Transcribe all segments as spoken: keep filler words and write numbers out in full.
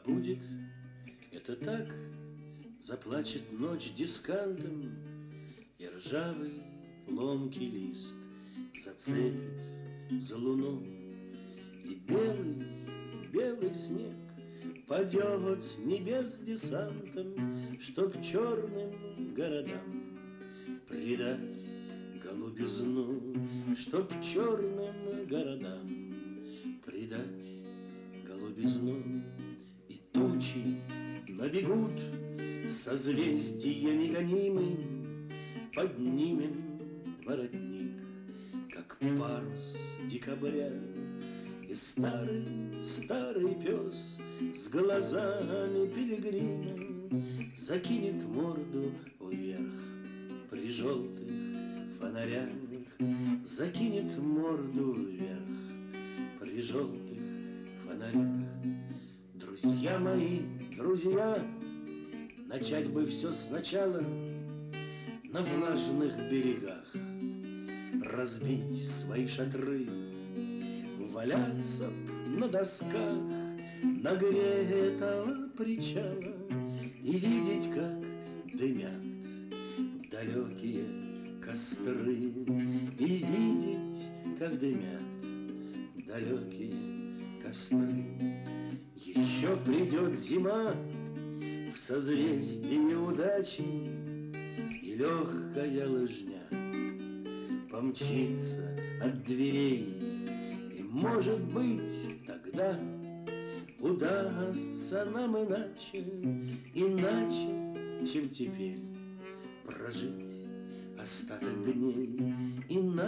будет это так, заплачет ночь дискантом, и ржавый ломкий лист зацепит за луну, и белый, белый снег падет с небес десантом, чтоб черным городам придать голубизну, чтоб черным городам придать голубизну. И тучи набегут, созвездиями гонимы, поднимем воротник, как парус декабря, и старый, старый пес с глазами пилигрима закинет морду вверх при желтых фонарях, закинет морду вверх при желтых фонарях. Друзья мои, друзья, начать бы все сначала, на влажных берегах разбить свои шатры, валяться б на досках нагретого причала и видеть, как дымят далекие костры, и видеть, как дымят далекие костры. Еще придет зима в созвездии удачи, и легкая лыжня помчится от дверей, и, может быть, тогда удастся нам иначе, иначе, чем теперь, прожить остаток дней,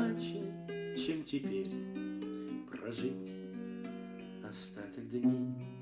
иначе, чем теперь, прожить остаток дней.